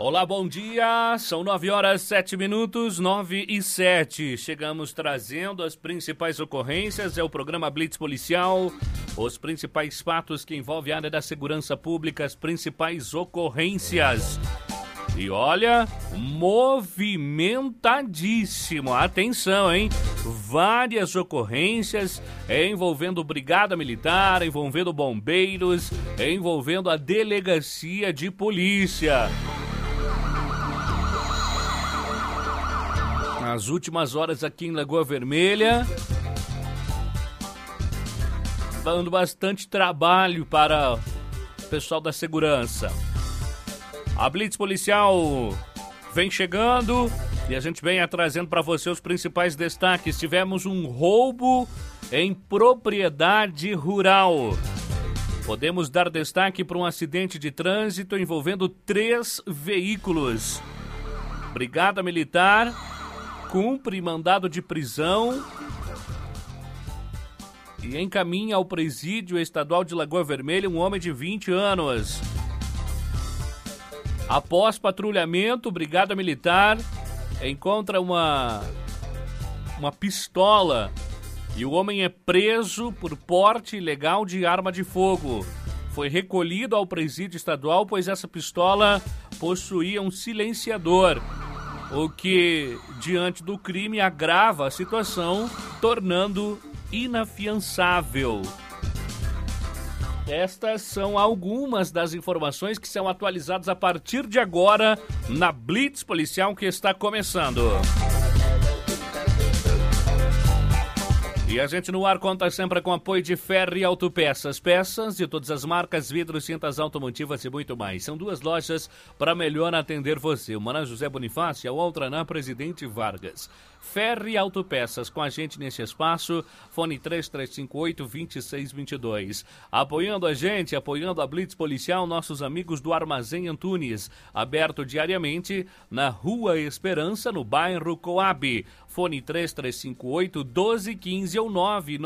Olá, bom dia, são 9h07, 9h07. Chegamos trazendo as principais ocorrências, é o programa Blitz Policial, os principais fatos que envolvem a área da segurança pública, as principais ocorrências. E olha, movimentadíssimo, atenção, hein? Várias ocorrências envolvendo Brigada Militar, envolvendo bombeiros, envolvendo a Delegacia de Polícia. Nas últimas horas aqui em Lagoa Vermelha, dando bastante trabalho para o pessoal da segurança. A Blitz Policial vem chegando e a gente vem trazendo para você os principais destaques. Tivemos um roubo em propriedade rural. Podemos dar destaque para um acidente de trânsito envolvendo 3 veículos. Brigada Militar cumpre mandado de prisão e encaminha ao presídio estadual de Lagoa Vermelha um homem de 20 anos. Após patrulhamento, Brigada Militar encontra uma pistola e o homem é preso por porte ilegal de arma de fogo. Foi recolhido ao presídio estadual, pois essa pistola possuía um silenciador, o que, diante do crime, agrava a situação, tornando inafiançável. Estas são algumas das informações que são atualizadas a partir de agora na Blitz Policial que está começando. E a gente no ar conta sempre com apoio de Ferri Autopeças. Peças de todas as marcas, vidros, cintas automotivas e muito mais. São 2 lojas para melhor atender você. Uma na José Bonifácio e a outra na Presidente Vargas. Ferri Autopeças, com a gente nesse espaço, fone 3358-2622. Apoiando a gente, apoiando a Blitz Policial, nossos amigos do Armazém Antunes, aberto diariamente na Rua Esperança, no bairro Coab. Fone 3358-1215 ou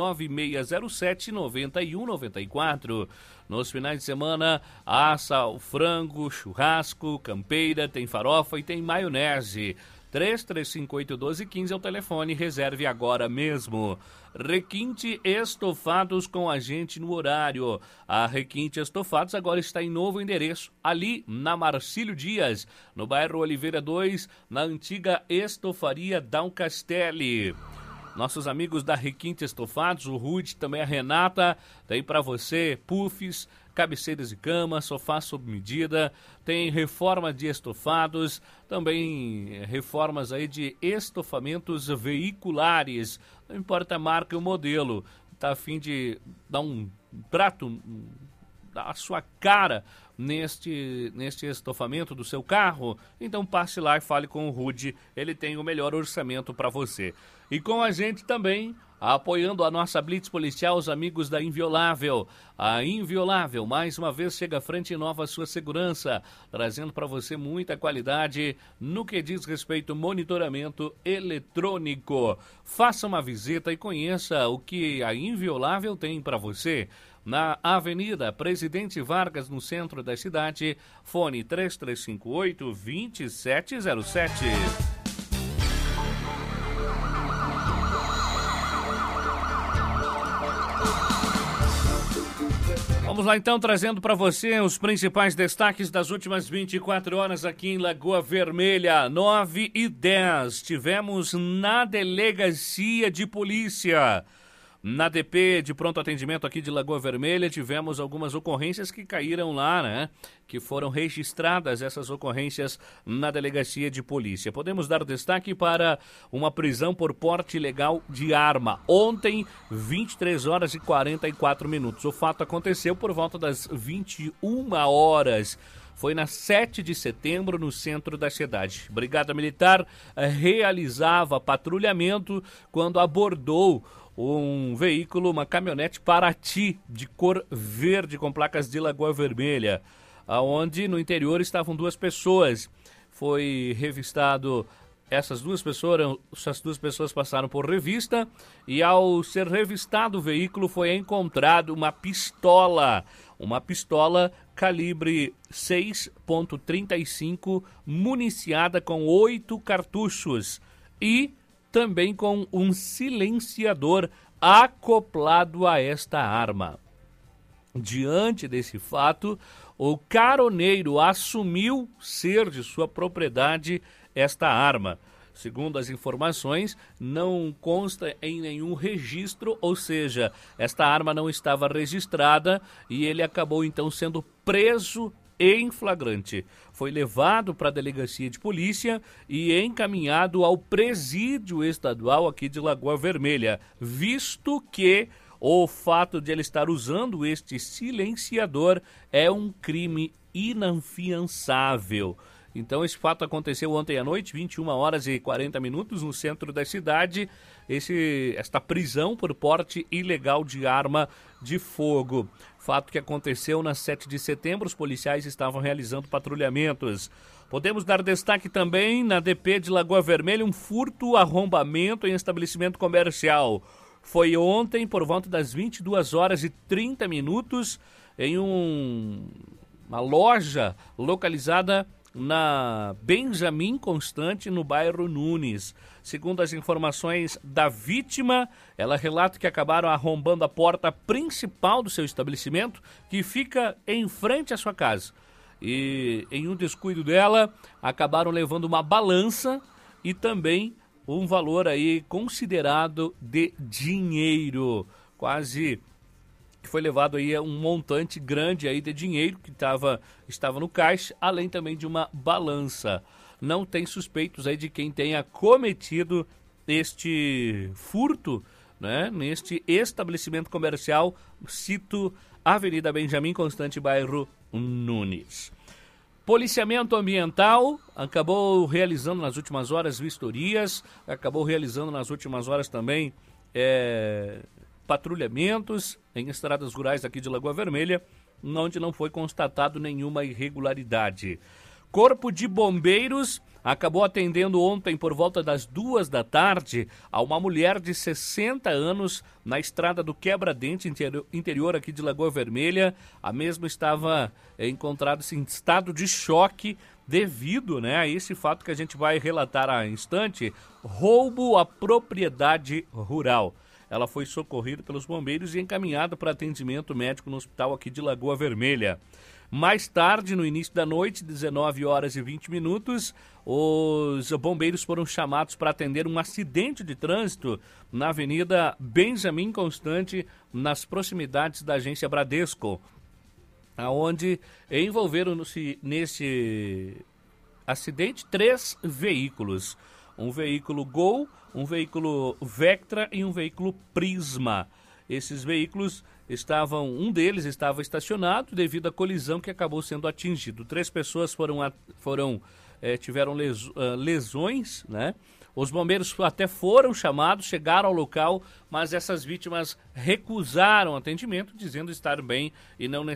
99607-9194. Nos finais de semana, assa o frango, churrasco, campeira, tem farofa e tem maionese. 3358-1215 é o telefone, reserve agora mesmo. Requinte Estofados com a gente no horário. A Requinte Estofados agora está em novo endereço, ali na Marcílio Dias, no bairro Oliveira 2, na antiga Estofaria Dom Castelli. Nossos amigos da Requinte Estofados, o Rude, também a Renata, tem para você puffs, cabeceiras de cama, sofá sob medida, tem reforma de estofados, também reformas aí de estofamentos veiculares, não importa a marca e o modelo, tá a fim de dar um trato, dar a sua cara neste estofamento do seu carro, então passe lá e fale com o Rude, ele tem o melhor orçamento para você. E com a gente também, apoiando a nossa Blitz Policial, os amigos da Inviolável. A Inviolável, mais uma vez, chega à frente e inova a sua segurança, trazendo para você muita qualidade no que diz respeito ao monitoramento eletrônico. Faça uma visita e conheça o que a Inviolável tem para você. Na Avenida Presidente Vargas, no centro da cidade, fone 3358-2707. Vamos lá então, trazendo para você os principais destaques das últimas 24 horas aqui em Lagoa Vermelha. 9h10, tivemos na Delegacia de Polícia. Na DP de pronto atendimento aqui de Lagoa Vermelha, tivemos algumas ocorrências que caíram lá, né? Que foram registradas essas ocorrências na Delegacia de Polícia. Podemos dar destaque para uma prisão por porte ilegal de arma. Ontem, 23 horas e 44 minutos. O fato aconteceu por volta das 21 horas. Foi na 7 de setembro, no centro da cidade. Brigada Militar realizava patrulhamento quando abordou um veículo, uma caminhonete Paraty, de cor verde, com placas de Lagoa Vermelha, onde no interior estavam 2 pessoas. Foi revistado, essas duas pessoas passaram por revista, e ao ser revistado o veículo foi encontrado uma pistola calibre 6.35, municiada com 8 cartuchos e também com um silenciador acoplado a esta arma. Diante desse fato, o caroneiro assumiu ser de sua propriedade esta arma. Segundo as informações, não consta em nenhum registro, ou seja, esta arma não estava registrada e ele acabou então sendo preso em flagrante. Foi levado para a delegacia de polícia e encaminhado ao presídio estadual aqui de Lagoa Vermelha, visto que o fato de ele estar usando este silenciador é um crime inafiançável. Então, esse fato aconteceu ontem à noite, 21 horas e 40 minutos, no centro da cidade. Esta prisão por porte ilegal de arma de fogo. Fato que aconteceu na 7 de setembro, os policiais estavam realizando patrulhamentos. Podemos dar destaque também na DP de Lagoa Vermelha, um furto, arrombamento em estabelecimento comercial. Foi ontem, por volta das 22 horas e 30 minutos, em uma loja localizada na Benjamin Constante, no bairro Nunes. Segundo as informações da vítima, ela relata que acabaram arrombando a porta principal do seu estabelecimento, que fica em frente à sua casa. E em um descuido dela, acabaram levando uma balança e também um valor aí considerado de dinheiro. Quase que foi levado aí um montante grande aí de dinheiro que estava no caixa, além também de uma balança. Não tem suspeitos aí de quem tenha cometido este furto, né, neste estabelecimento comercial, cito Avenida Benjamin Constante, bairro Nunes. Policiamento ambiental acabou realizando nas últimas horas vistorias, acabou realizando nas últimas horas também patrulhamentos em estradas rurais aqui de Lagoa Vermelha, onde não foi constatado nenhuma irregularidade. Corpo de Bombeiros acabou atendendo ontem por volta das 2 da tarde a uma mulher de 60 anos na estrada do Quebra-Dente, interior aqui de Lagoa Vermelha. A mesma estava encontrada-se em estado de choque devido, né, a esse fato que a gente vai relatar a instante, roubo à propriedade rural. Ela foi socorrida pelos bombeiros e encaminhada para atendimento médico no hospital aqui de Lagoa Vermelha. Mais tarde, no início da noite, 19 horas e 20 minutos, os bombeiros foram chamados para atender um acidente de trânsito na Avenida Benjamin Constante, nas proximidades da agência Bradesco, onde envolveram-se nesse acidente 3 veículos. Um veículo Gol, um veículo Vectra e um veículo Prisma. Esses veículos um deles estava estacionado devido à colisão que acabou sendo atingido. 3 pessoas tiveram lesões, né? Os bombeiros até foram chamados, chegaram ao local, mas essas vítimas recusaram atendimento, dizendo estar bem e não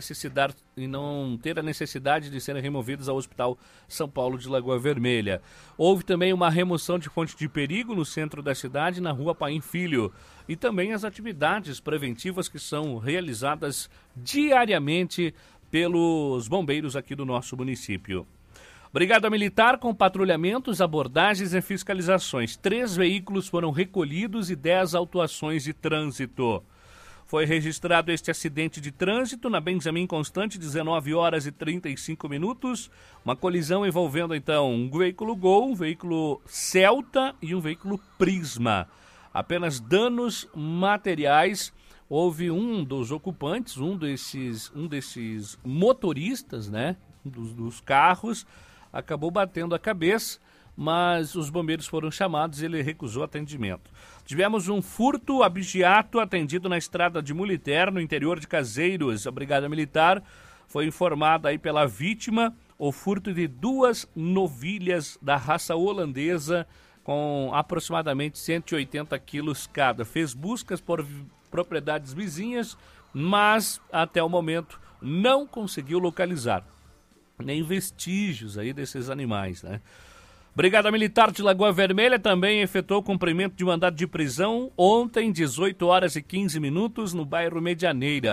ter a necessidade de serem removidos ao Hospital São Paulo de Lagoa Vermelha. Houve também uma remoção de fonte de perigo no centro da cidade, na rua Paim Filho, e também as atividades preventivas que são realizadas diariamente pelos bombeiros aqui do nosso município. Brigada Militar com patrulhamentos, abordagens e fiscalizações. 3 veículos foram recolhidos e 10 autuações de trânsito. Foi registrado este acidente de trânsito na Benjamin Constante, 19 horas e 35 minutos. Uma colisão envolvendo, então, um veículo Gol, um veículo Celta e um veículo Prisma. Apenas danos materiais. Houve um dos ocupantes, um desses motoristas, né, dos carros, acabou batendo a cabeça, mas os bombeiros foram chamados e ele recusou atendimento. Tivemos um furto abigeato atendido na estrada de Muliter, no interior de Caseiros. A Brigada Militar foi informada aí pela vítima o furto de 2 novilhas da raça holandesa com aproximadamente 180 quilos cada. Fez buscas por propriedades vizinhas, mas até o momento não conseguiu localizar nem vestígios aí desses animais, né? Brigada Militar de Lagoa Vermelha também efetuou o cumprimento de mandado de prisão ontem, 18 horas e 15 minutos, no bairro Medianeira.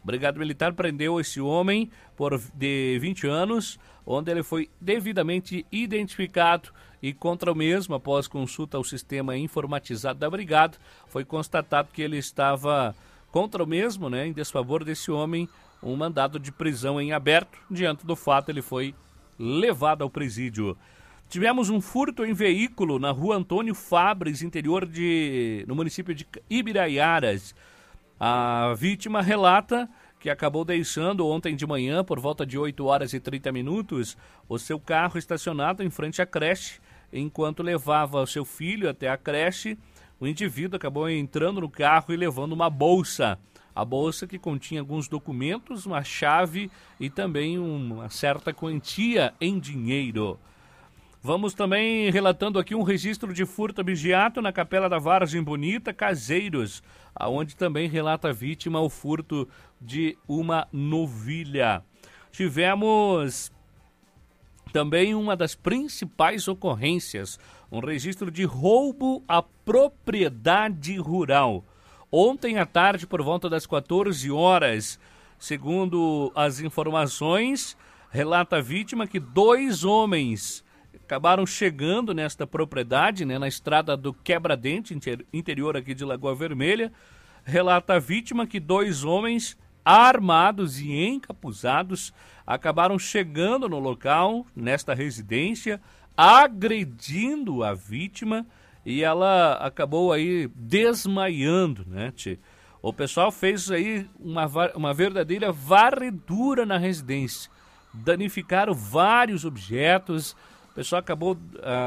A Brigada Militar prendeu esse homem de 20 anos, onde ele foi devidamente identificado e contra o mesmo, após consulta ao sistema informatizado da Brigada, foi constatado que ele estava contra o mesmo, né, em desfavor desse homem, um mandado de prisão em aberto. Diante do fato, ele foi levado ao presídio. Tivemos um furto em veículo na rua Antônio Fabres, no município de Ibiraiaras. A vítima relata que acabou deixando ontem de manhã, por volta de 8 horas e 30 minutos, o seu carro estacionado em frente à creche. Enquanto levava o seu filho até a creche, o indivíduo acabou entrando no carro e levando uma bolsa. A bolsa que continha alguns documentos, uma chave e também uma certa quantia em dinheiro. Vamos também relatando aqui um registro de furto abigeato na Capela da Vargem Bonita, Caseiros, aonde também relata a vítima o furto de uma novilha. Tivemos também uma das principais ocorrências, um registro de roubo à propriedade rural. Ontem à tarde, por volta das 14 horas, segundo as informações, relata a vítima que 2 homens acabaram chegando nesta propriedade, né, na estrada do Quebra-Dente, interior aqui de Lagoa Vermelha. Relata a vítima que 2 homens armados e encapuzados acabaram chegando no local, nesta residência, agredindo a vítima e ela acabou aí desmaiando, né, tchê? O pessoal fez aí uma verdadeira varredura na residência, danificaram vários objetos. O pessoal acabou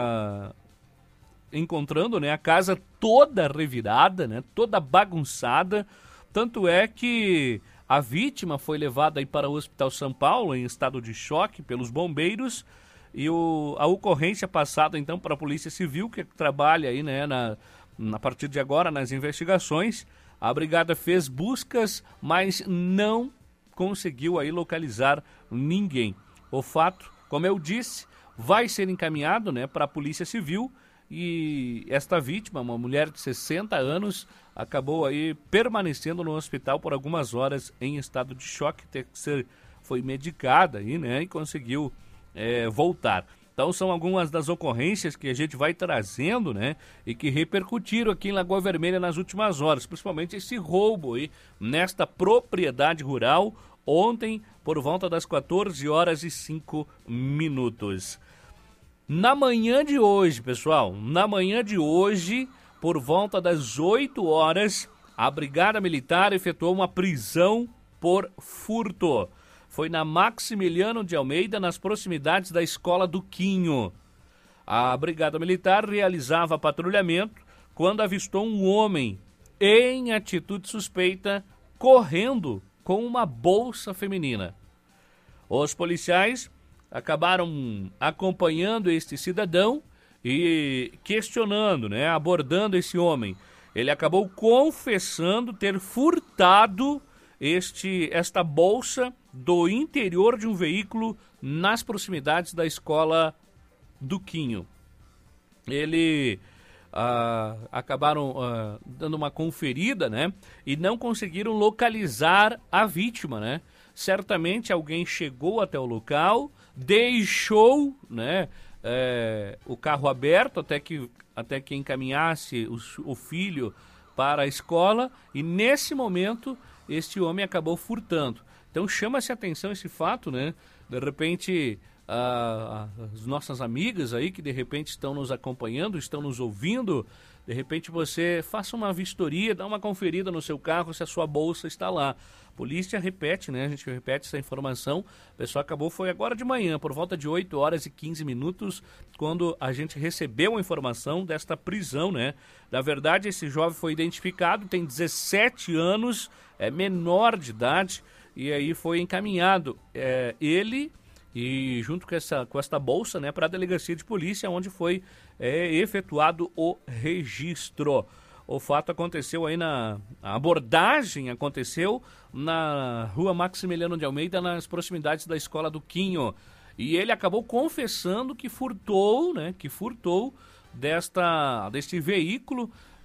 encontrando, né, a casa toda revirada, né, toda bagunçada. Tanto é que a vítima foi levada aí para o Hospital São Paulo em estado de choque pelos bombeiros e a ocorrência passada então para a Polícia Civil, que trabalha aí, né, a partir de agora nas investigações. A brigada fez buscas, mas não conseguiu aí localizar ninguém. O fato, como eu disse, vai ser encaminhado, né, para a Polícia Civil e esta vítima, uma mulher de 60 anos, acabou aí permanecendo no hospital por algumas horas em estado de choque, foi medicada aí, né, e conseguiu voltar. Então são algumas das ocorrências que a gente vai trazendo, né, e que repercutiram aqui em Lagoa Vermelha nas últimas horas, principalmente esse roubo aí nesta propriedade rural ontem por volta das 14 horas e 5 minutos. Na manhã de hoje, pessoal, por volta das 8 horas, a Brigada Militar efetuou uma prisão por furto. Foi na Maximiliano de Almeida, nas proximidades da Escola do Quinho. A Brigada Militar realizava patrulhamento quando avistou um homem em atitude suspeita correndo com uma bolsa feminina. Os policiais acabaram acompanhando este cidadão e questionando, né, abordando esse homem. Ele acabou confessando ter furtado esta bolsa do interior de um veículo nas proximidades da Escola do Quinho. Ele acabaram dando uma conferida, né, e não conseguiram localizar a vítima, né. Certamente alguém chegou até o local, deixou, né, o carro aberto até que encaminhasse o filho para a escola, e nesse momento este homem acabou furtando. Então chama-se atenção esse fato, né? De repente as nossas amigas aí que de repente estão nos acompanhando, estão nos ouvindo, de repente você faça uma vistoria, dá uma conferida no seu carro se a sua bolsa está lá. A polícia repete, né? A gente repete essa informação. O pessoal foi agora de manhã, por volta de 8 horas e 15 minutos, quando a gente recebeu a informação desta prisão, né? Na verdade, esse jovem foi identificado, tem 17 anos, é menor de idade, e aí foi encaminhado ele e junto com esta bolsa, né, para a delegacia de polícia, onde foi efetuado o registro. O fato aconteceu aí a abordagem aconteceu na rua Maximiliano de Almeida, nas proximidades da Escola do Quinho. E ele acabou confessando que furtou, né, deste veículo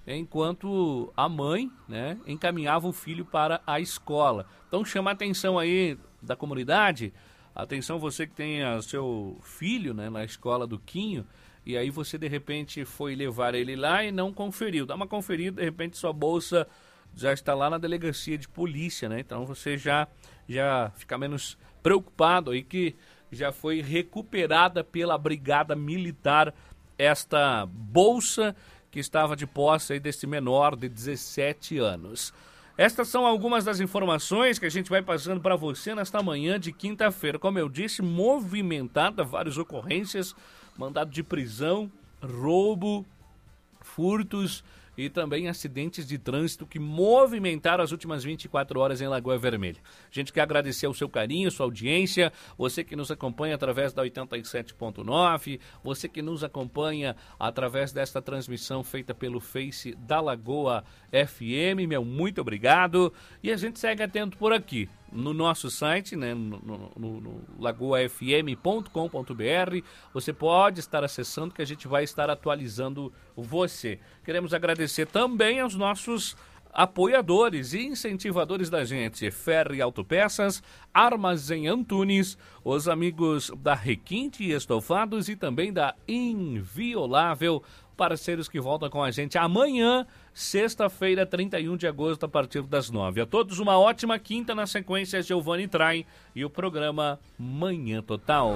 enquanto a mãe, né, encaminhava o filho para a escola. Então chama a atenção aí da comunidade, atenção você que tem seu filho, né, na escola do Quinho, e aí você de repente foi levar ele lá e não conferiu. Dá uma conferida, de repente sua bolsa já está lá na delegacia de polícia, né? Então você já fica menos preocupado aí que já foi recuperada pela Brigada Militar esta bolsa que estava de posse aí desse menor de 17 anos. Estas são algumas das informações que a gente vai passando para você nesta manhã de quinta-feira. Como eu disse, movimentada, várias ocorrências, mandado de prisão, roubo, furtos e também acidentes de trânsito que movimentaram as últimas 24 horas em Lagoa Vermelha. A gente quer agradecer o seu carinho, sua audiência, você que nos acompanha através da 87.9, você que nos acompanha através desta transmissão feita pelo Face da Lagoa FM, meu muito obrigado. E a gente segue atento por aqui no nosso site, né, no lagoafm.com.br. Você pode estar acessando que a gente vai estar atualizando você. Queremos agradecer também aos nossos apoiadores e incentivadores da gente: Ferri Autopeças, Armazém Antunes, os amigos da Requinte Estofados e também da Inviolável, parceiros que voltam com a gente amanhã, sexta-feira, 31 de agosto, a partir das 9. A todos uma ótima quinta, na sequência Giovanni Trai e o programa Manhã Total.